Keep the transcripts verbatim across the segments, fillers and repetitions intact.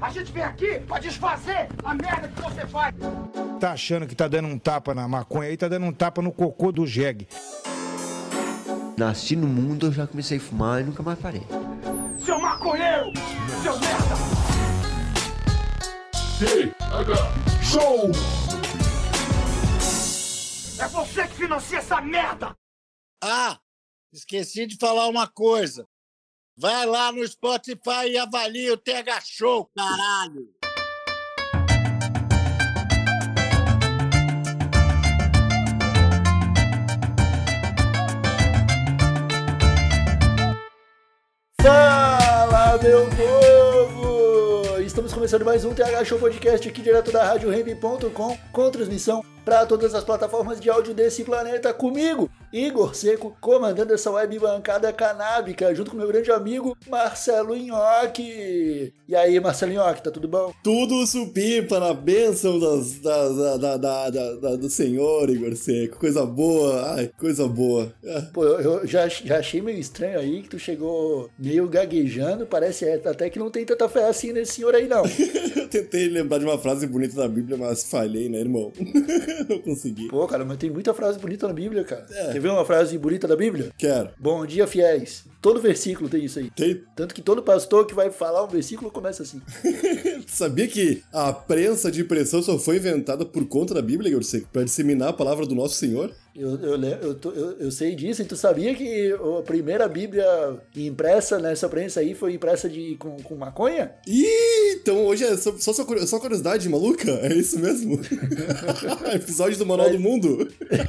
A gente vem aqui pra desfazer a merda que você faz. Tá achando que tá dando um tapa na maconha aí, tá dando um tapa no cocô do jegue. Nasci no mundo, eu já comecei a fumar e nunca mais parei. Seu maconheiro! Seu merda! T H Show! É você que financia essa merda! Ah, esqueci de falar uma coisa. Vai lá no Spotify e avalia o T H Show, caralho! Fala, meu povo! Estamos começando mais um T H Show Podcast aqui direto da rádio hemp ponto com, com transmissão para todas as plataformas de áudio desse planeta, comigo, Igor Seco, comandando essa web bancada canábica, junto com meu grande amigo Marcelo Nhoque. E aí, Marcelo Nhoque, tá tudo bom? Tudo supimpa na bênção das, da, da, da, da, da, da, do senhor, Igor Seco. Coisa boa, ai, coisa boa. Pô, eu, eu já, já achei meio estranho aí que tu chegou meio gaguejando, parece até que não tem tanta fé assim nesse senhor aí, não. Eu tentei lembrar de uma frase bonita da Bíblia, mas falhei, né, irmão? Não consegui. Pô, cara, mas tem muita frase bonita na Bíblia, cara. É. Quer ver uma frase bonita da Bíblia? Quero. Bom dia, fiéis. Todo versículo tem isso aí. Tem. Tanto que todo pastor que vai falar um versículo começa assim. Sabia que a prensa de impressão só foi inventada por conta da Bíblia, Igor Seco? Pra disseminar a palavra do nosso Senhor? Eu, eu, eu, tô, eu, eu sei disso, e tu sabia que a primeira Bíblia impressa nessa prensa aí foi impressa de, com, com maconha? Ih, então hoje é só, só, só curiosidade maluca? É isso mesmo? Episódio do Manual Mas... do Mundo?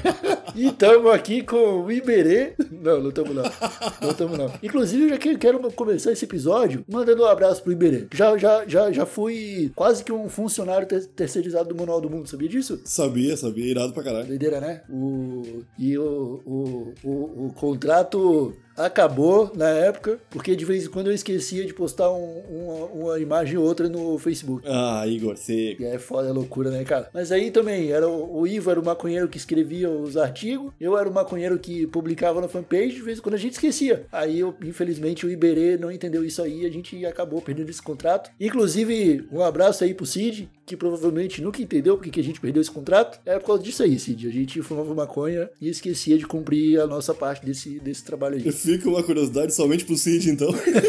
E tamo aqui com o Iberê. Não, não tamo não. Não tamo não. Inclusive, eu já quero começar esse episódio mandando um abraço pro Iberê. Já, já, já, já fui quase que um funcionário ter- terceirizado do Manual do Mundo, sabia disso? Sabia, sabia. Irado pra caralho. Doideira, né? O... E o, o, o, o contrato acabou na época, porque de vez em quando eu esquecia de postar um, uma, uma imagem ou outra no Facebook. Ah, Igor Seco. E é foda, é loucura, né, cara? Mas aí também, era o, o Ivo era o maconheiro que escrevia os artigos, eu era o maconheiro que publicava na fanpage, de vez em quando a gente esquecia. Aí, eu, infelizmente, o Iberê não entendeu isso aí e a gente acabou perdendo esse contrato. Inclusive, um abraço aí pro Cid, que provavelmente nunca entendeu porque que a gente perdeu esse contrato. É por causa disso aí, Cid. A gente fumava maconha e esquecia de cumprir a nossa parte desse, desse trabalho aí. Fica uma curiosidade somente pro Cid, então.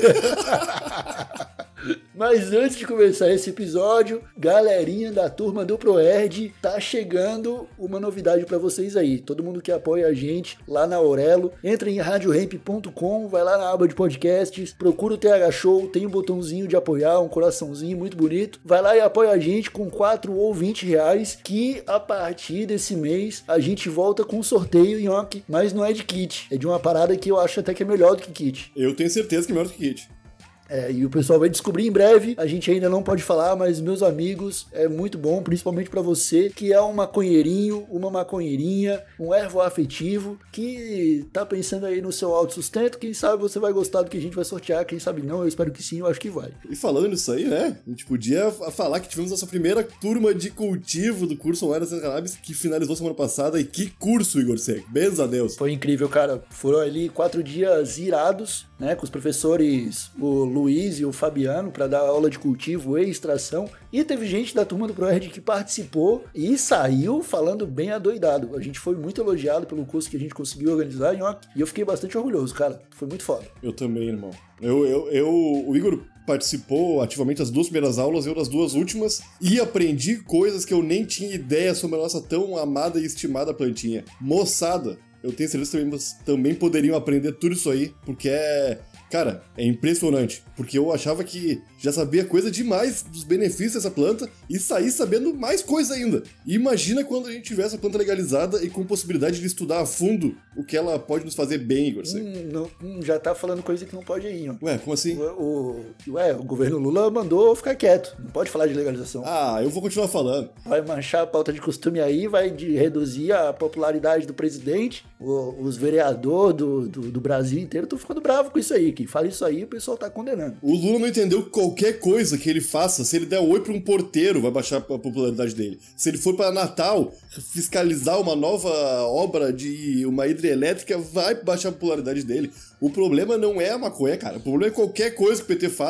Mas antes de começar esse episódio, galerinha da turma do ProErd, tá chegando uma novidade pra vocês aí. Todo mundo que apoia a gente lá na Aurelo, entra em rádio hemp ponto com, vai lá na aba de podcasts, procura o T H Show, tem um botãozinho de apoiar, um coraçãozinho muito bonito. Vai lá e apoia a gente com quatro ou vinte reais, que a partir desse mês a gente volta com um sorteio, Nhoque, mas não é de kit, é de uma parada que eu acho até que é melhor do que kit. Eu tenho certeza que é melhor do que kit. É, e o pessoal vai descobrir em breve, a gente ainda não pode falar, mas meus amigos, é muito bom, principalmente pra você, que é um maconheirinho, uma maconheirinha, um ervo afetivo, que tá pensando aí no seu autossustento, quem sabe você vai gostar do que a gente vai sortear, quem sabe não, eu espero que sim, eu acho que vai. E falando nisso aí, né, a gente podia falar que tivemos nossa primeira turma de cultivo do curso Online das Cannabis, que finalizou semana passada, e que curso, Igor Seco, bens a Deus. Foi incrível, cara, foram ali quatro dias irados, né, com os professores, o Luiz e o Fabiano, para dar aula de cultivo e extração, e teve gente da turma do ProErd que participou e saiu falando bem adoidado. A gente foi muito elogiado pelo curso que a gente conseguiu organizar, e eu fiquei bastante orgulhoso, cara, foi muito foda. Eu também, irmão. Eu, eu, eu, o Igor participou ativamente das duas primeiras aulas, eu das duas últimas, e aprendi coisas que eu nem tinha ideia sobre a nossa tão amada e estimada plantinha. Moçada, eu tenho certeza que também, também poderiam aprender tudo isso aí, porque é... Cara, é impressionante, porque eu achava que já sabia coisa demais dos benefícios dessa planta e saí sabendo mais coisa ainda. E imagina quando a gente tiver essa planta legalizada e com possibilidade de estudar a fundo o que ela pode nos fazer bem, Igor. Hum, não, hum, já tá falando coisa que não pode ir, ó. Ué, como assim? O, o, ué, o governo Lula mandou ficar quieto, não pode falar de legalização. Ah, eu vou continuar falando. Vai manchar a pauta de costume aí, vai de reduzir a popularidade do presidente, o, os vereadores do, do, do Brasil inteiro estão ficando bravos com isso aí. Quem fala isso aí, o pessoal tá condenando. O Lula não entendeu que qualquer coisa que ele faça, se ele der oi pra um porteiro, vai baixar a popularidade dele. Se ele for para Natal fiscalizar uma nova obra de uma hidrelétrica, vai baixar a popularidade dele. O problema não é a maconha, cara. O problema é qualquer coisa que o P T faça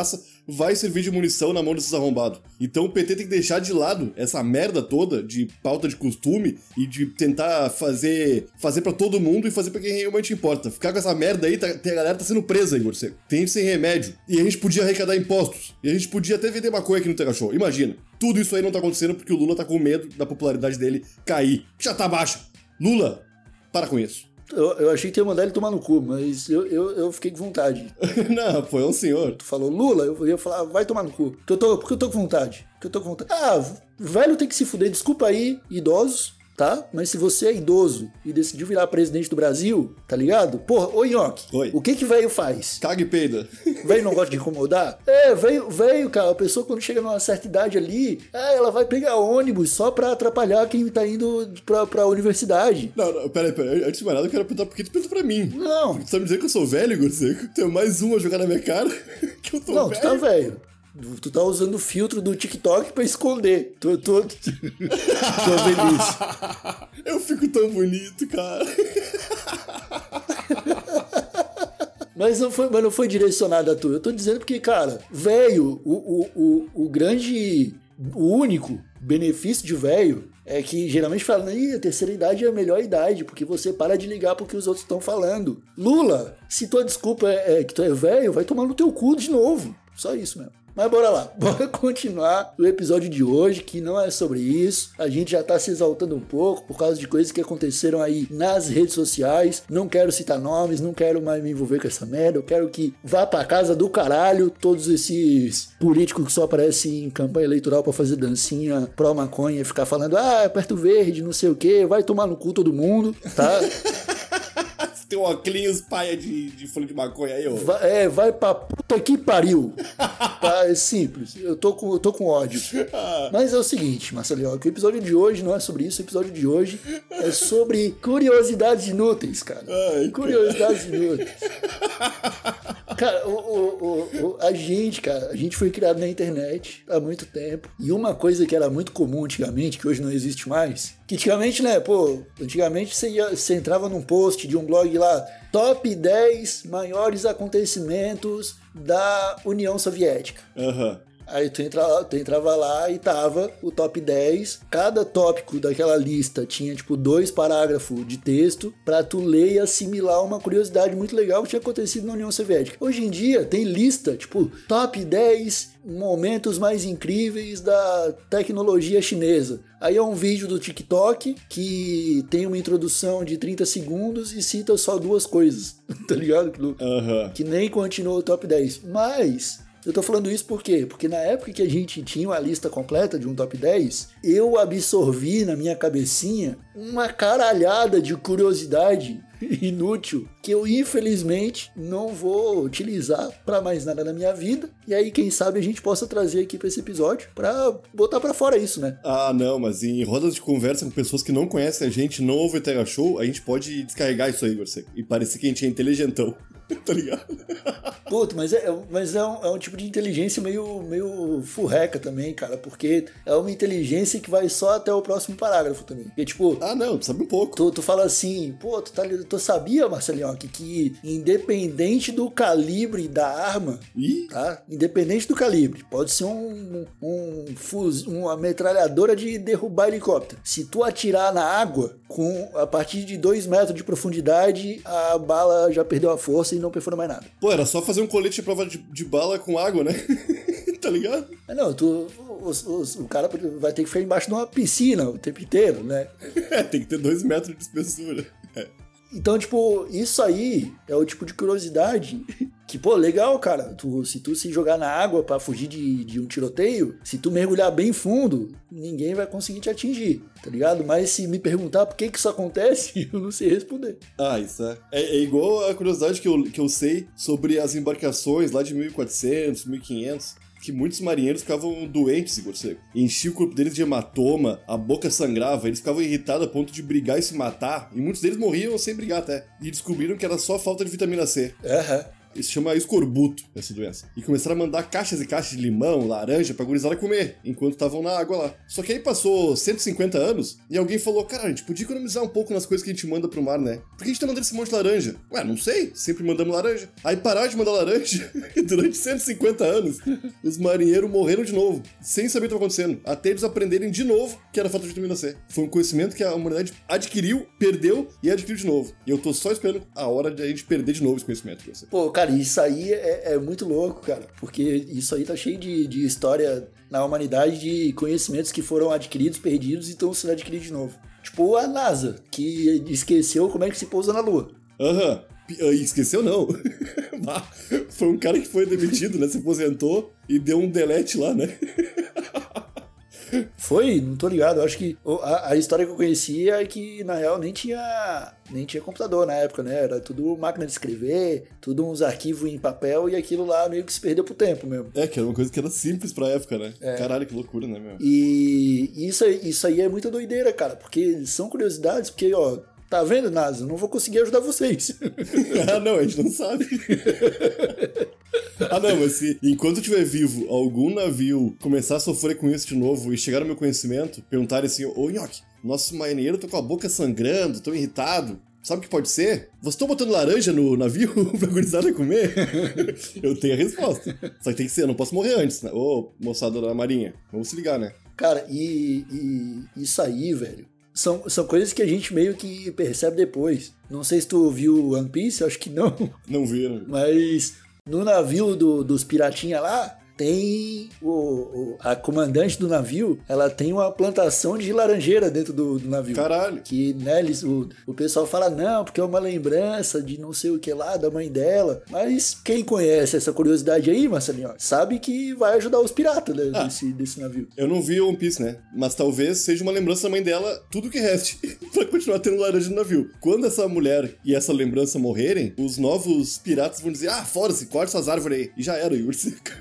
vai servir de munição na mão desses arrombados. Então o P T tem que deixar de lado essa merda toda de pauta de costume e de tentar fazer fazer pra todo mundo e fazer pra quem realmente importa. Ficar com essa merda aí, tá, a galera tá sendo presa, Igor Seco. Tem gente sem remédio. E a gente podia arrecadar impostos. E a gente podia até vender maconha aqui no Tega Show. Imagina. Tudo isso aí não tá acontecendo porque o Lula tá com medo da popularidade dele cair. Já tá baixa. Lula, para com isso. Eu, eu achei que ia mandar ele tomar no cu, mas eu, eu, eu fiquei com vontade. Não, foi um senhor. Tu falou Lula, eu ia falar, vai tomar no cu. Porque eu tô, porque eu tô com vontade. Porque eu tô com vontade. Ah, velho tem que se fuder. Desculpa aí, idosos, tá? Mas se você é idoso e decidiu virar presidente do Brasil, tá ligado? Porra, ô Nhoque, Oi. O que que velho faz? Caga e peida. Velho não gosta de incomodar? É, velho, velho, cara, a pessoa quando chega numa certa idade ali, é, ela vai pegar ônibus só pra atrapalhar quem tá indo pra, pra universidade. Não, não, peraí, peraí. Antes de mais nada, eu quero perguntar por que tu pergunta pra mim. Não. Tu tá me dizendo que eu sou velho, Igor Seco? Tem mais um a jogar na minha cara que eu tô Não, velho. tu tá velho. Tu tá usando o filtro do TikTok pra esconder. Tu, tu, tu, tua velhice. Eu fico tão bonito, cara. Mas não, foi, mas não foi direcionado a tu. Eu tô dizendo porque, cara, velho, o, o, o, o grande, o único benefício de velho é que geralmente falam, ih, a terceira idade é a melhor idade, porque você para de ligar pro que os outros estão falando. Lula, se tua desculpa é, é que tu é velho, vai tomar no teu cu de novo. Só isso mesmo. Mas bora lá, bora continuar o episódio de hoje, que não é sobre isso. A gente já tá se exaltando um pouco por causa de coisas que aconteceram aí nas redes sociais. Não quero citar nomes, não quero mais me envolver com essa merda. Eu quero que vá pra casa do caralho todos esses políticos que só aparecem em campanha eleitoral pra fazer dancinha pró-maconha e ficar falando, ah, aperto verde, não sei o que, vai tomar no cu todo mundo, tá? Tem um óculos paia de, de folha de maconha aí, ó. Vai, é, vai pra puta que pariu. Tá, é simples. Eu tô com, eu tô com ódio. Mas é o seguinte, Marcelinho, que o episódio de hoje não é sobre isso. O episódio de hoje é sobre curiosidades inúteis, cara. Ai, curiosidades cara. inúteis. Cara, o, o, o, a gente, cara, a gente foi criado na internet há muito tempo. E uma coisa que era muito comum antigamente, que hoje não existe mais, que antigamente, né, pô, antigamente você, ia, você entrava num post de um blog lá, top dez maiores acontecimentos da União Soviética. Aham. Uhum. Aí tu, entra, tu entrava lá e tava o top dez. Cada tópico daquela lista tinha, tipo, dois parágrafos de texto pra tu ler e assimilar uma curiosidade muito legal que tinha acontecido na União Soviética. Hoje em dia tem lista, tipo, top dez momentos mais incríveis da tecnologia chinesa. Aí é um vídeo do TikTok que tem uma introdução de trinta segundos e cita só duas coisas, tá ligado? Uhum. Que nem continua o top dez. Mas... eu tô falando isso por quê? Porque na época que a gente tinha uma lista completa de um top dez, eu absorvi na minha cabecinha uma caralhada de curiosidade inútil que eu infelizmente não vou utilizar pra mais nada na minha vida. E aí quem sabe a gente possa trazer aqui pra esse episódio pra botar pra fora isso, né? Ah, não, mas em rodas de conversa com pessoas que não conhecem a gente, não ouvem o Tega Show, a gente pode descarregar isso aí, você. E parecer que a gente é inteligentão. Tá ligado? Puta, mas, é, mas é, um, é um tipo de inteligência meio, meio furreca também, cara, porque é uma inteligência que vai só até o próximo parágrafo também. Porque, tipo... ah, não, tu sabe um pouco. Tu, tu fala assim, pô, tu, tá, tu sabia, Marcelinho, que, que independente do calibre da arma, Ih? tá? Independente do calibre, pode ser um, um fuz, uma metralhadora de derrubar helicóptero. Se tu atirar na água, com, a partir de dois metros de profundidade, a bala já perdeu a força e não perfura mais nada. Pô, era só fazer um colete de prova de, de bala com água, né? Tá ligado? Não, tu, os, os, o cara vai ter que ficar embaixo de uma piscina o tempo inteiro, né? É, tem que ter dois metros de espessura. É. Então, tipo, isso aí é o tipo de curiosidade que, pô, legal, cara. Tu, se tu se jogar na água pra fugir de, de um tiroteio, se tu mergulhar bem fundo, ninguém vai conseguir te atingir, tá ligado? Mas se me perguntar por que que isso acontece, eu não sei responder. Ah, isso é. É, é igual a curiosidade que eu, que eu sei sobre as embarcações lá de mil e quatrocentos, mil e quinhentos. Que muitos marinheiros ficavam doentes, Igor Seco. Enchia o corpo deles de hematoma, a boca sangrava, eles ficavam irritados a ponto de brigar e se matar. E muitos deles morriam sem brigar até. E descobriram que era só falta de vitamina C. Aham. Isso se chama escorbuto, essa doença. E começaram a mandar caixas e caixas de limão, laranja pra gurizada comer, enquanto estavam na água lá. Só que aí passou cento e cinquenta anos e alguém falou, cara, a gente podia economizar um pouco nas coisas que a gente manda pro mar, né? Por que a gente tá mandando esse monte de laranja? Ué, não sei, sempre mandamos laranja. Aí pararam de mandar laranja e durante cento e cinquenta anos os marinheiros morreram de novo, sem saber o que estava acontecendo, até eles aprenderem de novo que era falta de vitamina C. Foi um conhecimento que a humanidade adquiriu, perdeu e adquiriu de novo. E eu tô só esperando a hora de a gente perder de novo esse conhecimento. Pô, cara, isso aí é, é muito louco, cara, porque isso aí tá cheio de, de história na humanidade de conhecimentos que foram adquiridos, perdidos e estão sendo adquiridos de novo. Tipo a NASA, que esqueceu como é que se pousa na Lua. Aham. Uhum. Esqueceu não. Foi um cara que foi demitido, né? Se aposentou e deu um delete lá, né? Foi? Não tô ligado. Eu acho que a, a história que eu conhecia é que, na real, nem tinha, nem tinha computador na época, né? Era tudo máquina de escrever, tudo uns arquivos em papel e aquilo lá meio que se perdeu pro tempo mesmo. É, que era uma coisa que era simples pra época, né? É. Caralho, que loucura, né, meu? E isso, isso aí é muita doideira, cara, porque são curiosidades, porque, ó, tá vendo, NASA? Eu não vou conseguir ajudar vocês. Ah, não, a gente não sabe. Ah, não, mas se enquanto eu estiver vivo, algum navio começar a sofrer com isso de novo e chegar no meu conhecimento, perguntarem assim, ô Nhoque, nosso marinheiro tá com a boca sangrando, tão irritado, sabe o que pode ser? Vocês estão botando laranja no navio pra gurizada comer? Eu tenho a resposta. Só que tem que ser, eu não posso morrer antes, né? Ô, moçada da marinha, vamos se ligar, né? Cara, e, e isso aí, velho, São, são coisas que a gente meio que percebe depois. Não sei se tu viu One Piece, acho que não. Não vi, né? Mas no navio do, dos piratinha lá, tem o, o, a comandante do navio, ela tem uma plantação de laranjeira dentro do, do navio. Caralho. Que, né, eles, o, o pessoal fala, não, porque é uma lembrança de não sei o que lá, da mãe dela. Mas quem conhece essa curiosidade aí, Marcelinho, sabe que vai ajudar os piratas, né, ah, desse, desse navio. Eu não vi One Piece, né? Mas talvez seja uma lembrança da mãe dela, tudo que reste, pra continuar tendo laranja no navio. Quando essa mulher e essa lembrança morrerem, os novos piratas vão dizer, ah, fora-se, corta essas árvores aí. E já era, Yuri.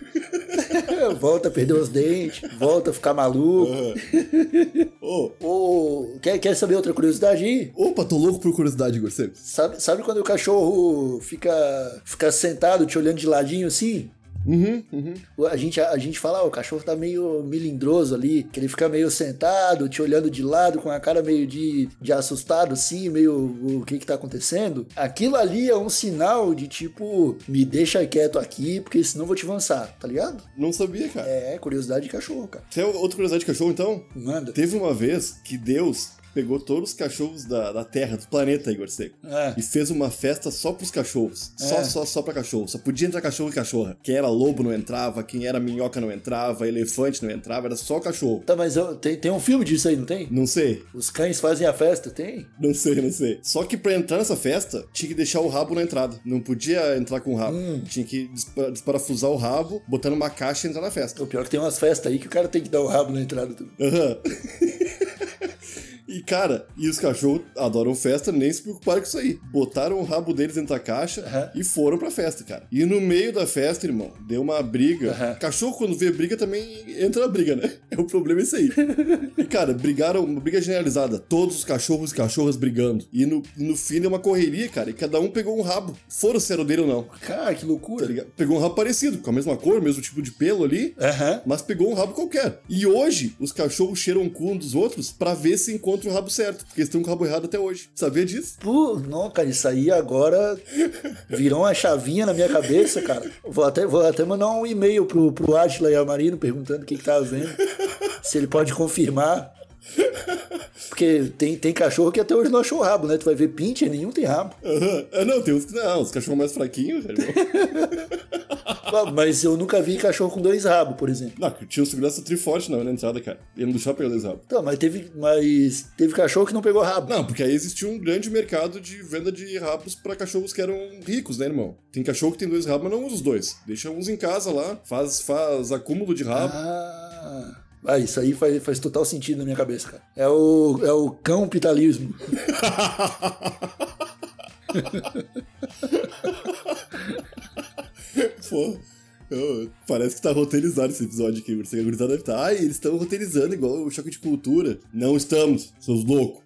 Volta a perder os dentes, volta a ficar maluco. Uhum. Oh. Oh, quer, quer saber outra curiosidade aí? Opa, tô louco por curiosidade, Igor. Sabe, sabe quando o cachorro fica, fica sentado te olhando de ladinho assim? Uhum, uhum. A, gente, a gente fala, ó, o cachorro tá meio melindroso ali, que ele fica meio sentado, te olhando de lado, com a cara meio de, de assustado assim, meio o que que tá acontecendo. Aquilo ali é um sinal de tipo, me deixa quieto aqui, porque senão eu vou te avançar, tá ligado? Não sabia, cara. É, curiosidade de cachorro, cara. Tem outra curiosidade de cachorro, então? Manda. Teve uma vez que Deus pegou todos os cachorros da, da Terra, do planeta, Igor Seco, é. e fez uma festa só pros cachorros. É. Só, só, só pra cachorro. Só podia entrar cachorro e cachorra. Quem era lobo não entrava, quem era minhoca não entrava, elefante não entrava, era só cachorro. Tá, mas eu, tem, tem um filme disso aí, não tem? Não sei. Os cães fazem a festa, tem? Não sei, não sei. Só que pra entrar nessa festa, tinha que deixar o rabo na entrada. Não podia entrar com o rabo. Hum. Tinha que desparafusar o rabo, botar numa caixa e entrar na festa. O pior é que tem umas festas aí que o cara tem que dar o rabo na entrada. Aham. Uhum. E, cara, e os cachorros adoram festa, nem se preocuparam com isso aí. Botaram o rabo deles dentro da caixa uhum. e foram pra festa, cara. E no meio da festa, irmão, deu uma briga. Uhum. Cachorro, quando vê briga, também entra na briga, né? É o problema é isso aí. E, cara, brigaram, uma briga generalizada. Todos os cachorros e cachorras brigando. E no, no fim deu uma correria, cara, e cada um pegou um rabo. Fora se era o dele ou não. Cara, que loucura. Tá, pegou um rabo parecido, com a mesma cor, mesmo tipo de pelo ali, uhum. mas pegou um rabo qualquer. E hoje, os cachorros cheiram um cu um dos outros pra ver se encontram o rabo certo, porque eles estão com o rabo errado até hoje. Sabia disso? Pô, não, cara, isso aí agora virou uma chavinha na minha cabeça, cara. Vou até, vou até mandar um e-mail pro, pro Átila e ao Marino perguntando o que que tá vendo, se ele pode confirmar. Porque tem, tem cachorro que até hoje não achou rabo, né? Tu vai ver pincher, nenhum tem rabo. Uhum. Ah, não, tem uns que não, os cachorros mais fraquinhos, irmão. Mas eu nunca vi cachorro com dois rabos, por exemplo. Não, tinha um segurança triforte na entrada, cara. Ele não deixava pegar dois rabos. Então, mas teve, mas teve cachorro que não pegou rabo. Não, porque aí existia um grande mercado de venda de rabos pra cachorros que eram ricos, né, irmão? Tem cachorro que tem dois rabos, mas não usa os dois. Deixa uns em casa lá, faz, faz acúmulo de rabo. Ah... Ah, isso aí faz, faz total sentido na minha cabeça, cara. É o, é o cão-pitalismo. Pô, eu, parece que tá roteirizado esse episódio aqui. A gurizada deve estar. Ai, eles estão roteirizando igual o Choque de Cultura. Não estamos, seus loucos.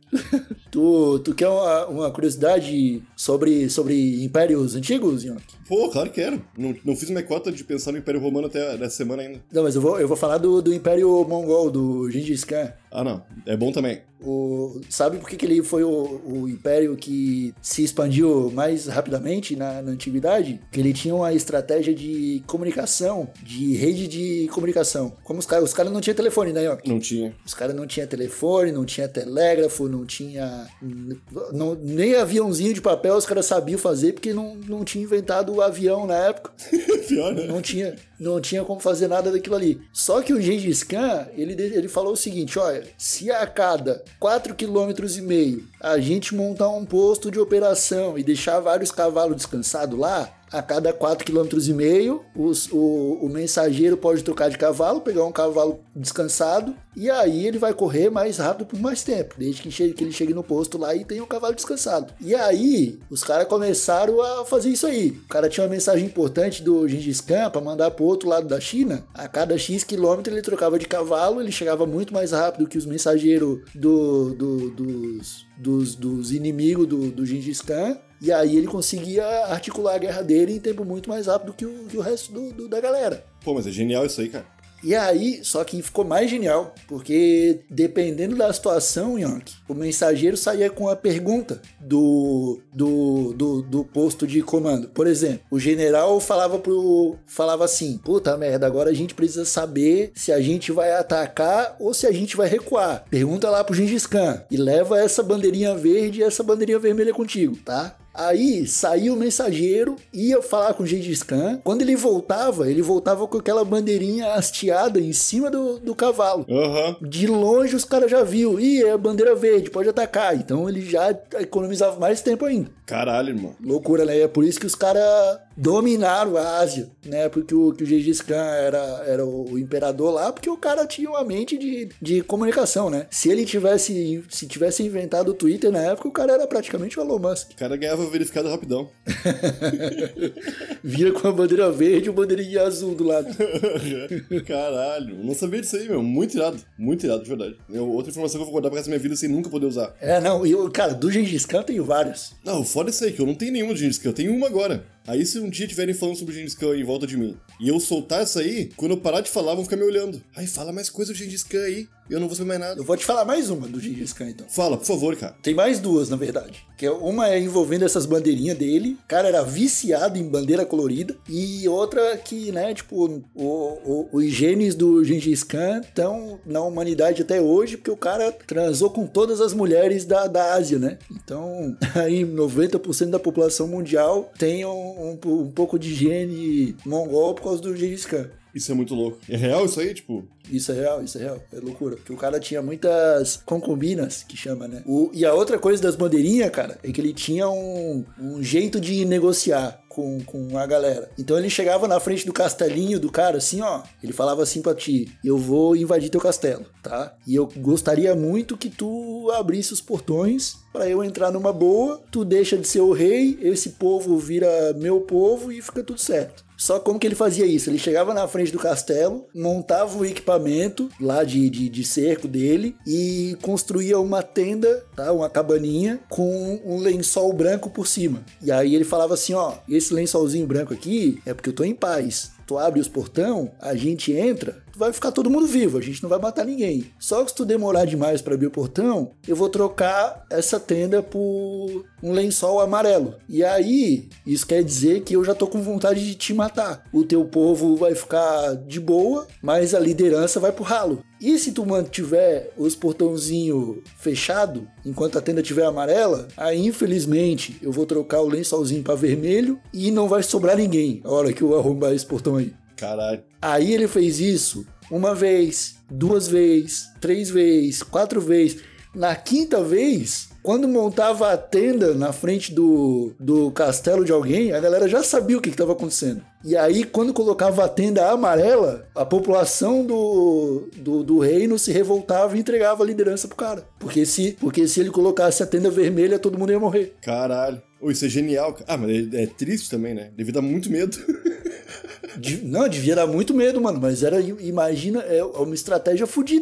tu, tu quer uma, uma curiosidade sobre, sobre impérios antigos, Yonk? Pô, claro que quero. Não, não fiz minha cota de pensar no Império Romano até essa semana ainda. Não, mas eu vou, eu vou falar do, do Império Mongol, do Gengis Khan. Ah, não. É bom também. O, sabe por que, que ele foi o, o império que se expandiu mais rapidamente na, na antiguidade? Que ele tinha uma estratégia de comunicação, de rede de comunicação. Como os caras os cara não tinham telefone, né, Yonk? Não tinha. Os caras não tinham telefone, não tinha telégrafo, não tinha... Não, nem aviãozinho de papel os caras sabiam fazer, porque não, não tinha inventado o avião na época. Pior, né? Não tinha, não tinha como fazer nada daquilo ali. Só que o Gengis Khan, ele, ele falou o seguinte, olha, se a cada quatro quilômetros e meio a gente montar um posto de operação e deixar vários cavalos descansados lá, a cada quatro quilômetros e meio os, o, o mensageiro pode trocar de cavalo, pegar um cavalo descansado e aí ele vai correr mais rápido por mais tempo, desde que, chegue, que ele chegue no posto lá e tenha um cavalo descansado. E aí os caras começaram a fazer isso aí. O cara tinha uma mensagem importante do Gengis Khan para mandar pro outro lado da China. A cada X quilômetro ele trocava de cavalo, ele chegava muito mais rápido que os mensageiros do, do, dos, dos, dos inimigos do, do Gengis Khan. E aí ele conseguia articular a guerra dele em tempo muito mais rápido que o, que o resto do, do, da galera. Pô, mas é genial isso aí, cara. E aí, só que ficou mais genial, porque dependendo da situação, Yonk, o mensageiro saía com a pergunta do, do, do, do posto de comando. Por exemplo, o general falava, pro, falava assim, puta merda, agora a gente precisa saber se a gente vai atacar ou se a gente vai recuar. Pergunta lá pro Gengis Khan e leva essa bandeirinha verde e essa bandeirinha vermelha contigo, tá? Aí saiu o mensageiro, ia falar com o Gengis Khan. Quando ele voltava, ele voltava com aquela bandeirinha hasteada em cima do, do cavalo. Uhum. De longe os caras já viu. Ih, é a bandeira verde, pode atacar. Então ele já economizava mais tempo ainda. Caralho, irmão. Loucura, né? É por isso que os caras dominaram a Ásia, né? Porque o, que o Gengis Khan era, era o imperador lá, porque o cara tinha uma mente de, de comunicação, né? Se ele tivesse, se tivesse inventado o Twitter na época, o cara era praticamente o Elon Musk. O cara ganhava verificado rapidão. Via com a bandeira verde e o bandeirinha azul do lado. Caralho, não sabia disso aí, meu. Muito irado, muito irado, de verdade. Eu, outra informação que eu vou guardar pra essa minha vida sem nunca poder usar. É, não, e eu, cara, do Gengis Khan eu tenho vários. Não, foda isso aí, que eu não tenho nenhuma do Gengis Khan, eu tenho uma agora. Aí se um dia estiverem falando sobre o Gengis Khan em volta de mim, e eu soltar essa aí, quando eu parar de falar, vão ficar me olhando. Ai, fala mais coisa do Gengis Khan aí, e eu não vou saber mais nada. Eu vou te falar mais uma do Gengis Khan, então. Fala, por favor, cara. Tem mais duas, na verdade. Que uma é envolvendo essas bandeirinhas dele. O cara era viciado em bandeira colorida. E outra que, né, tipo, o, o, os genes do Gengis Khan estão na humanidade até hoje, porque o cara transou com todas as mulheres da, da Ásia, né? Então, aí noventa por cento da população mundial tem um, um, um pouco de gene mongol por causa do Gengis Khan. Isso é muito louco. É real isso aí, tipo? Isso é real, isso é real. É loucura. Porque o cara tinha muitas concubinas, que chama, né? O, e a outra coisa das bandeirinhas, cara, é que ele tinha um, um jeito de negociar com, com a galera. Então ele chegava na frente do castelinho do cara, assim, ó. Ele falava assim pra ti, eu vou invadir teu castelo, tá? E eu gostaria muito que tu abrisse os portões pra eu entrar numa boa. Tu deixa de ser o rei, esse povo vira meu povo e fica tudo certo. Só como que ele fazia isso? Ele chegava na frente do castelo, montava o equipamento lá de, de, de cerco dele e construía uma tenda, tá? Uma cabaninha com um lençol branco por cima. E aí ele falava assim, ó, esse lençolzinho branco aqui é porque eu tô em paz. Tu abre os portão, a gente entra, vai ficar todo mundo vivo, a gente não vai matar ninguém. Só que se tu demorar demais para abrir o portão, eu vou trocar essa tenda por um lençol amarelo. E aí, isso quer dizer que eu já tô com vontade de te matar. O teu povo vai ficar de boa, mas a liderança vai pro ralo. E se tu mantiver os portãozinhos fechados, enquanto a tenda estiver amarela, aí infelizmente eu vou trocar o lençolzinho para vermelho e não vai sobrar ninguém a hora que eu arrombar esse portão aí. Caralho. Aí ele fez isso uma vez, duas vezes, três vezes, quatro vezes. Na quinta vez, quando montava a tenda na frente do, do castelo de alguém, a galera já sabia o que estava acontecendo. E aí, quando colocava a tenda amarela, a população do, do, do reino se revoltava e entregava a liderança pro cara. Porque se, porque se ele colocasse a tenda vermelha, todo mundo ia morrer. Caralho. Oh, isso é genial. Ah, mas é, é triste também, né? Deve dar muito medo. Não, devia dar muito medo, mano. Mas era, imagina, é uma estratégia fodida, mano.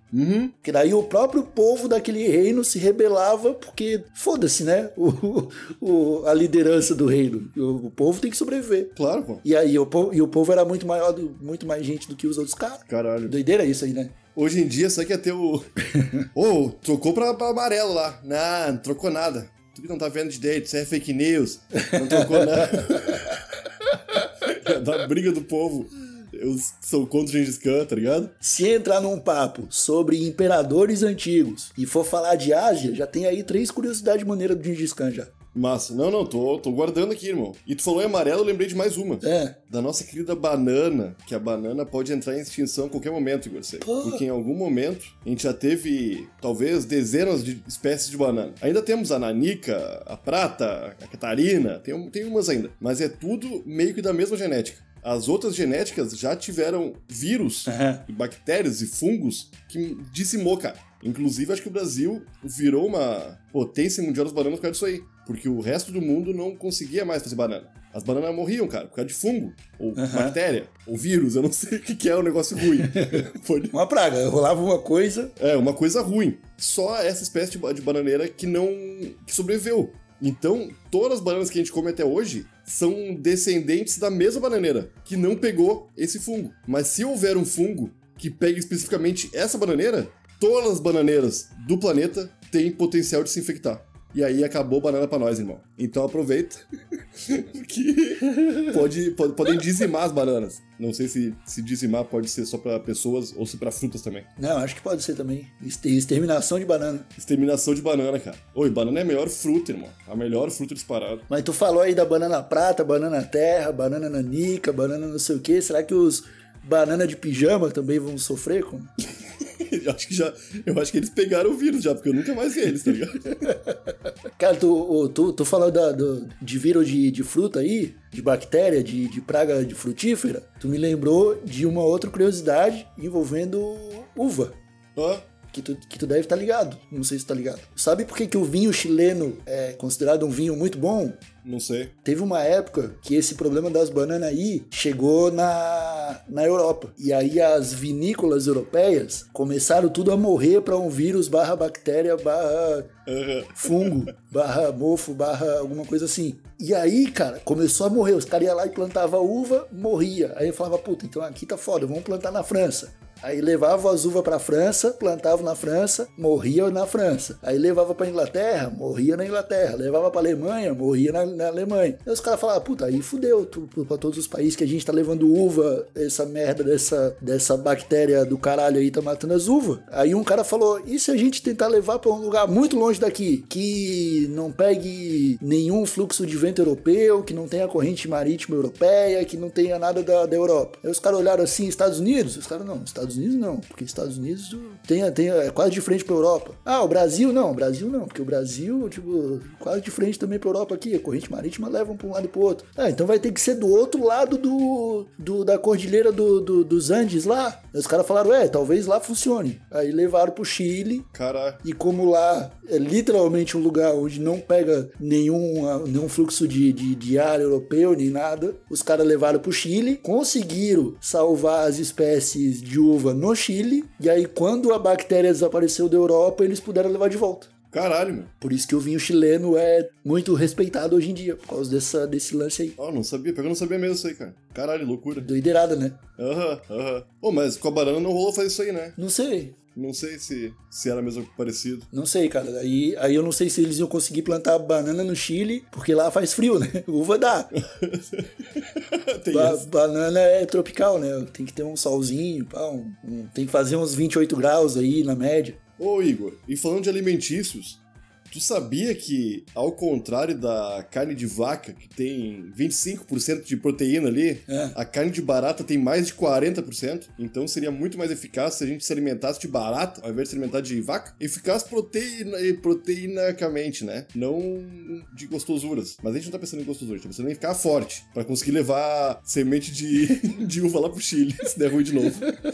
Uhum. Porque daí o próprio povo daquele reino se rebelava, porque foda-se, né? O, o, a liderança do reino. O, o povo tem que sobreviver. Claro, pô. E aí o povo, e o povo era muito maior, do, muito mais gente do que os outros caras. Caralho. Doideira isso aí, né? Hoje em dia, só que ia ter o... Ô, oh, trocou pra, pra amarelo lá. Não, não trocou nada. Tu que não tá vendo direito, isso é fake news. Não trocou nada. Ia dar briga do povo. Eu sou contra o Gengis Khan, tá ligado? Se entrar num papo sobre imperadores antigos e for falar de Ásia, já tem aí três curiosidades maneiras do Gengis Khan já. Massa. Não, não, tô, tô guardando aqui, irmão. E tu falou em amarelo, eu lembrei de mais uma. É. Da nossa querida banana, que a banana pode entrar em extinção a qualquer momento, Igor. Sei. Porque em algum momento a gente já teve, talvez, dezenas de espécies de banana. Ainda temos a nanica, a prata, a catarina, tem, tem umas ainda. Mas é tudo meio que da mesma genética. As outras genéticas já tiveram vírus, Uhum. bactérias e fungos que dizimou, cara. Inclusive, acho que o Brasil virou uma potência mundial das bananas por causa disso aí. Porque o resto do mundo não conseguia mais fazer banana. As bananas morriam, cara, por causa de fungo, ou Uhum. bactéria, ou vírus, eu não sei o que que é um negócio ruim. Foi... Uma praga, rolava uma coisa... É, uma coisa ruim. Só essa espécie de, ba- de bananeira que não... que sobreviveu. Então, todas as bananas que a gente come até hoje são descendentes da mesma bananeira, que não pegou esse fungo. Mas se houver um fungo que pegue especificamente essa bananeira, todas as bananeiras do planeta têm potencial de se infectar. E aí acabou banana pra nós, irmão. Então aproveita que pode, pode, podem dizimar as bananas. Não sei se, se dizimar pode ser só pra pessoas ou se pra frutas também. Não, acho que pode ser também. Exter- Exterminação de banana. Exterminação de banana, cara. Oi, banana é a melhor fruta, irmão. A melhor fruta disparada. Mas tu falou aí da banana prata, banana terra, banana nanica, banana não sei o que. Será que os banana de pijama também vão sofrer com... Eu acho que já. Eu acho que eles pegaram o vírus já, porque eu nunca mais vi eles, tá ligado? Cara, tu, ô, tu, tu falou da, do, de vírus de, de fruta aí, de bactéria, de, de praga de frutífera. Tu me lembrou de uma outra curiosidade envolvendo uva. Ó, Que tu, que tu deve estar ligado. Não sei se tu tá ligado. Sabe por que, que o vinho chileno é considerado um vinho muito bom? não sei. Teve uma época que esse problema das bananas aí chegou na, na Europa. E aí as vinícolas europeias começaram tudo a morrer para um vírus barra bactéria barra Uhum. fungo, barra mofo, barra alguma coisa assim. E aí, cara, começou a morrer. Os caras iam lá e plantavam uva, morria. Aí eu falava, puta, então aqui tá foda, vamos plantar na França. Aí levava as uvas pra França, plantava na França, morria na França. Aí levava pra Inglaterra, morria na Inglaterra. Levava pra Alemanha, morria na, na Alemanha. Aí os caras falavam, puta, aí fudeu tu, pra todos os países que a gente tá levando uva, essa merda dessa, dessa bactéria do caralho aí tá matando as uvas. Aí um cara falou, e se a gente tentar levar pra um lugar muito longe daqui, que não pegue nenhum fluxo de vento europeu, que não tenha corrente marítima europeia, que não tenha nada da, da Europa. Aí os caras olharam assim, Estados Unidos? Os caras, não, Estados Unidos não, porque Estados Unidos tem, tem, é quase de frente pra Europa. Ah, o Brasil não, o Brasil não, porque o Brasil, tipo, quase de frente também pra Europa aqui, a corrente marítima levam pra um lado e pro outro. Ah, então vai ter que ser do outro lado do, do da cordilheira do, do, dos Andes lá. Aí os caras falaram, é, talvez lá funcione. Aí levaram pro Chile. Caralho. E como lá é literalmente um lugar onde não pega nenhum, nenhum fluxo de, de, de ar europeu, nem nada, os caras levaram pro Chile, conseguiram salvar as espécies de uva no Chile, e aí quando a bactéria desapareceu da Europa, eles puderam levar de volta. Caralho, meu. Por isso que o vinho chileno é muito respeitado hoje em dia, por causa dessa, desse lance aí. Ó, não sabia, pegou, não sabia mesmo isso aí, cara. Caralho, loucura. Doideirada, né? Aham, aham. Ô, mas com a banana não rolou fazer isso aí, né? Não sei. Não sei se, se era mesmo parecido. Não sei, cara. Aí, aí eu não sei se eles iam conseguir plantar banana no Chile, porque lá faz frio, né? Uva dá. Tem Ba- essa. banana é tropical, né? Tem que ter um solzinho, pá, um- um- tem que fazer uns vinte e oito graus aí na média. Ô, Igor, e falando de alimentícios, tu sabia que, ao contrário da carne de vaca, que tem vinte e cinco por cento de proteína ali, É. a carne de barata tem mais de quarenta por cento? Então seria muito mais eficaz se a gente se alimentasse de barata, ao invés de se alimentar de vaca. Eficaz proteína, proteinicamente, né? Não de gostosuras. Mas a gente não tá pensando em gostosura, a gente tá pensando em ficar forte, pra conseguir levar semente de, de uva lá pro Chile, se der ruim de novo.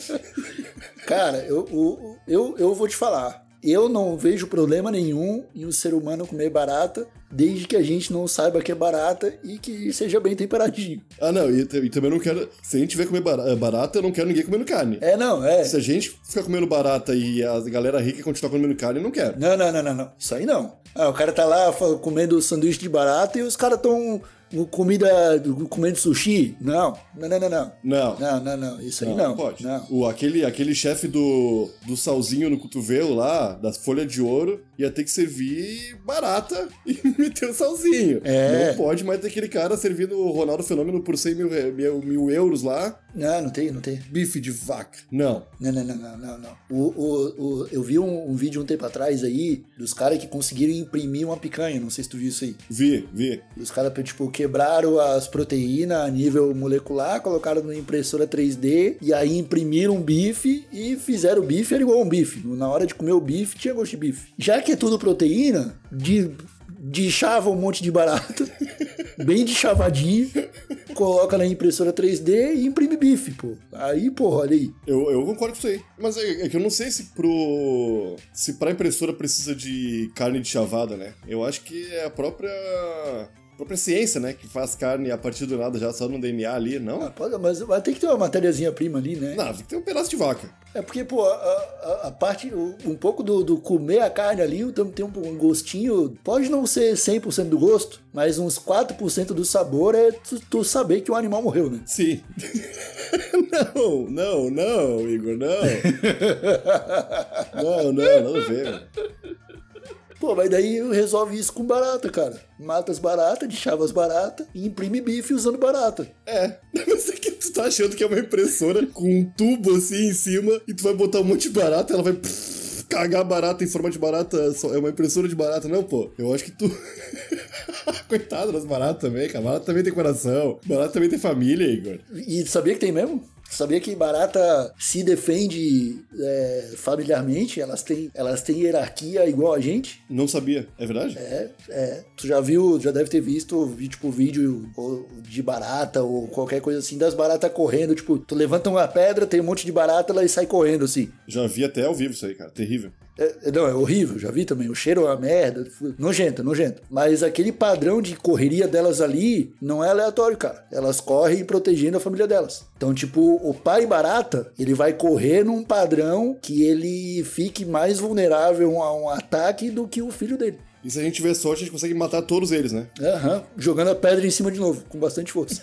Cara, eu, eu, eu, eu vou te falar. Eu não vejo problema nenhum em um ser humano comer barata, desde que a gente não saiba que é barata e que seja bem temperadinho. Ah, não, e, e também não quero... Se a gente tiver comer barata, eu não quero ninguém comendo carne. É, não, é. Se a gente ficar comendo barata e a galera rica continuar comendo carne, eu não quero. Não, não, não, não, não. Isso aí não. Ah, o cara tá lá comendo sanduíche de barata e os caras tão... comida, comendo sushi? Não, não, não, não, não. Não. Não, não, não. Isso aí Não, não. não pode. Não. O, aquele aquele chefe do, do salzinho no cotovelo lá, das folhas de ouro, ia ter que servir barata e meter o salzinho. É. Não pode mais ter aquele cara servindo o Ronaldo Fenômeno por cem mil, mil, mil euros lá. Não, não tem, não tem. Bife de vaca. Não. Não, não, não, não, não, não. O, o, o, eu vi um, um vídeo um tempo atrás aí dos caras que conseguiram imprimir uma picanha. Não sei se tu viu isso aí. Vi, vi. Os caras, tipo, quebraram as proteínas a nível molecular, colocaram na impressora três D e aí imprimiram um bife e fizeram o bife, era igual um bife. Na hora de comer o bife, tinha gosto de bife. Já que é tudo proteína, de, de chava um monte de barata, bem de chavadinho, coloca na impressora três D e imprime bife, pô. Aí, pô, olha aí. Eu, eu concordo com isso aí. Mas é, é que eu não sei se pro... Se pra impressora precisa de carne de chavada, né? Eu acho que é a própria... A própria ciência, né? Que faz carne a partir do nada já só no D N A ali, não? Ah, pode, mas vai ter que ter uma matériazinha prima ali, né? Não, tem que ter um pedaço de vaca. É porque, pô, a, a, a parte, um pouco do, do comer a carne ali, tem um, um gostinho, pode não ser cem por cento do gosto, mas uns quatro por cento do sabor é tu, tu saber que o animal morreu, né? Sim. Não, não, não, Igor, não. Não, não, não vê. Pô, mas daí resolve isso com barata, cara. Mata as baratas, deixava as baratas e imprime bife usando barata. É, mas é que tu tá achando que é uma impressora com um tubo assim em cima e tu vai botar um monte de barata e ela vai pff, cagar barata em forma de barata. É uma impressora de barata, não, pô. Eu acho que tu... Coitado das baratas também, cara. Barata também tem coração. Barata também tem família, Igor. E sabia que tem mesmo? Sabia que barata se defende é, familiarmente? Elas têm, elas têm hierarquia igual a gente? Não sabia. É verdade? É, é. Tu já viu, já deve ter visto tipo vídeo de barata ou qualquer coisa assim, das baratas correndo. Tipo, tu levanta uma pedra, tem um monte de barata, ela sai correndo assim. Já vi até ao vivo isso aí, cara. Terrível. É, não, é horrível, já vi também. O cheiro é uma merda. Nojento, nojento. Mas aquele padrão de correria delas ali não é aleatório, cara. Elas correm protegendo a família delas. Então, tipo, o pai barata, ele vai correr num padrão que ele fique mais vulnerável a um ataque do que o filho dele. E se a gente tiver sorte, a gente consegue matar todos eles, né? Aham, uhum. Jogando a pedra em cima de novo, com bastante força.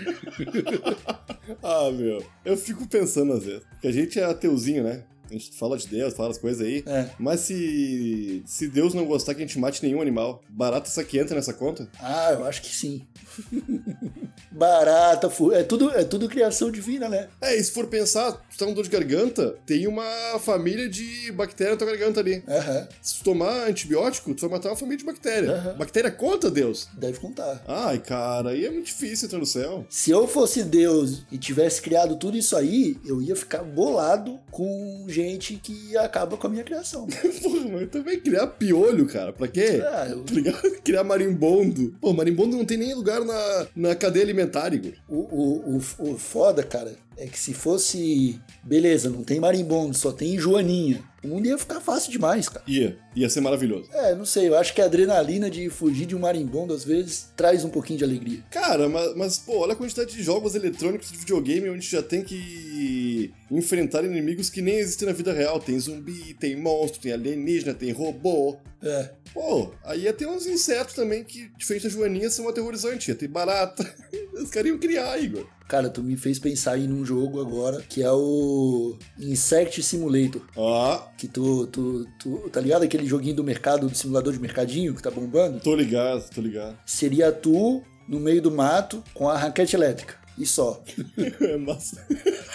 Ah, meu. Eu fico pensando às vezes. Que a gente é ateuzinho, né? A gente fala de Deus, fala as coisas aí. É. Mas se, se Deus não gostar que a gente mate nenhum animal, barata essa que entra nessa conta? Ah, eu acho que sim. Barata, é tudo, é tudo criação divina, né? É, e se for pensar, tu tá com dor de garganta, tem uma família de bactéria na tua garganta ali. Uhum. Se tu tomar antibiótico, tu vai matar uma família de bactéria. Uhum. Bactéria conta, Deus? Deve contar. Ai, cara, aí é muito difícil entrar no céu. Se eu fosse Deus e tivesse criado tudo isso aí, eu ia ficar bolado com gente que acaba com a minha criação. Porra, mas também criar piolho, cara, pra quê? Ah, eu... Criar marimbondo. Pô, marimbondo não tem nem lugar na, na cadeia alimentar, Igor. O, o, o, o foda, cara, é que se fosse... Beleza, não tem marimbondo, só tem joaninha. O mundo ia ficar fácil demais, cara. Ia. Ia ser maravilhoso. É, não sei, eu acho que a adrenalina de fugir de um marimbondo, às vezes, traz um pouquinho de alegria. Cara, mas, mas pô, olha a quantidade de jogos eletrônicos de videogame onde já tem que enfrentar inimigos que nem existem na vida real. Tem zumbi, tem monstro, tem alienígena, tem robô. É. Pô, aí ia ter uns insetos também que, diferente da joaninha, são aterrorizantes. Ia ter barata. Os caras iam criar, Igor. Cara, tu me fez pensar em um jogo agora, que é o Insect Simulator. Ó. Que tu, tu, tu, tá ligado? Aquele joguinho do mercado, do simulador de mercadinho que tá bombando? Tô ligado, tô ligado. Seria tu no meio do mato com a raquete elétrica. E só. É massa.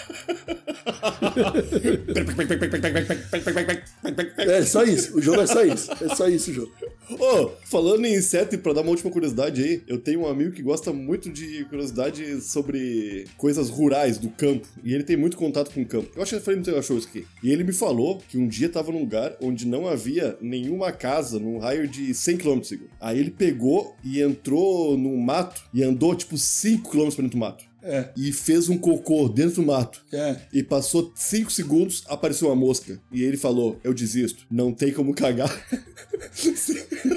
É só isso. O jogo é só isso. É só isso o jogo. Ô, oh, falando em inseto, e pra dar uma última curiosidade aí, eu tenho um amigo que gosta muito de curiosidade sobre coisas rurais do campo. E ele tem muito contato com o campo. Eu acho que eu falei muito legal show isso aqui. E ele me falou que um dia tava num lugar onde não havia nenhuma casa num raio de cem quilômetros. Aí ele pegou e entrou no mato e andou tipo cinco quilômetros pra dentro do mato. É. E fez um cocô dentro do mato. É. E passou cinco segundos, apareceu uma mosca. E ele falou, eu desisto, não tem como cagar.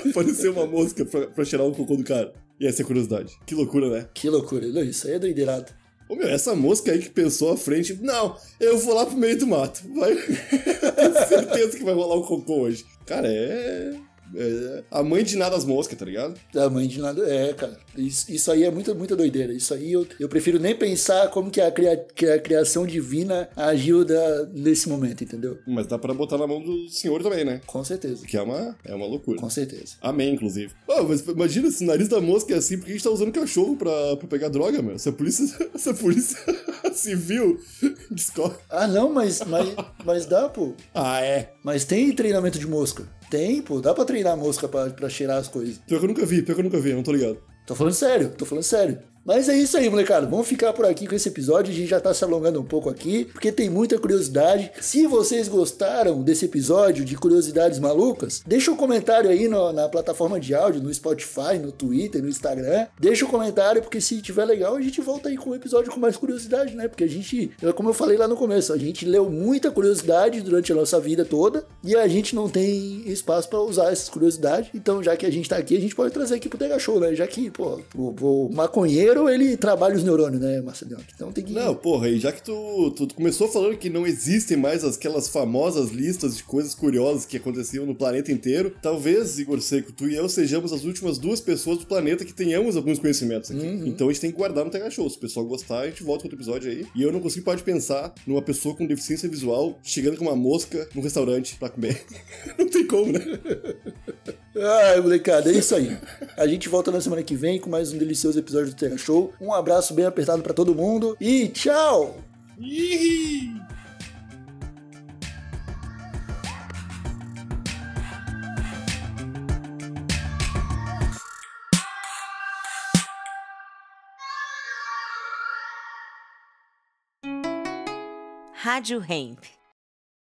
Aparecer uma mosca pra, pra cheirar o cocô do cara. E essa é a curiosidade. Que loucura, né? Que loucura. Não, isso aí é doideirado. Ô, meu, essa mosca aí que pensou à frente, não, eu vou lá pro meio do mato. Vai. Tenho certeza que vai rolar um cocô hoje. Cara, é... é a mãe de nada as moscas, tá ligado? A mãe de nada... É, cara. Isso, isso aí é muita, muita doideira. Isso aí eu, eu prefiro nem pensar como que a, cria, que a criação divina agiu da, nesse momento, entendeu? Mas dá pra botar na mão do senhor também, né? Com certeza. Que é uma, é uma loucura. Com certeza. Amém, inclusive. Oh, mas imagina, se o nariz da mosca é assim, por que a gente tá usando cachorro pra, pra pegar droga, meu? Se a polícia, se a polícia civil descobre... Ah, não, mas, mas, mas dá, pô. Ah, é? Mas tem treinamento de mosca. Tem, pô. Dá pra treinar a mosca pra, pra cheirar as coisas. Pior que eu nunca vi, pior que eu nunca vi, não tô ligado. Tô falando sério, tô falando sério. Mas é isso aí, molecada. Vamos ficar por aqui com esse episódio. A gente já tá se alongando um pouco aqui, porque tem muita curiosidade. Se vocês gostaram desse episódio de curiosidades malucas, deixa um comentário aí no, na plataforma de áudio, no Spotify, no Twitter, no Instagram. Deixa um comentário, porque se tiver legal, a gente volta aí com um episódio com mais curiosidade, né? Porque a gente, como eu falei lá no começo, a gente leu muita curiosidade durante a nossa vida toda e a gente não tem espaço pra usar essas curiosidades. Então, já que a gente tá aqui, a gente pode trazer aqui pro Tega Show, né? Já que, pô, o, o maconheiro ele trabalha os neurônios, né, Marcelinho? Então tem que... Não, porra, e já que tu, tu, tu começou falando que não existem mais aquelas famosas listas de coisas curiosas que aconteciam no planeta inteiro, talvez, Igor Seco, tu e eu sejamos as últimas duas pessoas do planeta que tenhamos alguns conhecimentos aqui. Uhum. Então a gente tem que guardar no Tega Show. Se o pessoal gostar, a gente volta com outro episódio aí. E eu não consigo parar de pensar numa pessoa com deficiência visual chegando com uma mosca num restaurante pra comer. Não tem como, né? Ai, molecada, é isso aí. A gente volta na semana que vem com mais um delicioso episódio do Tega Show. Um abraço bem apertado pra todo mundo e tchau! Ihi! Rádio Hemp.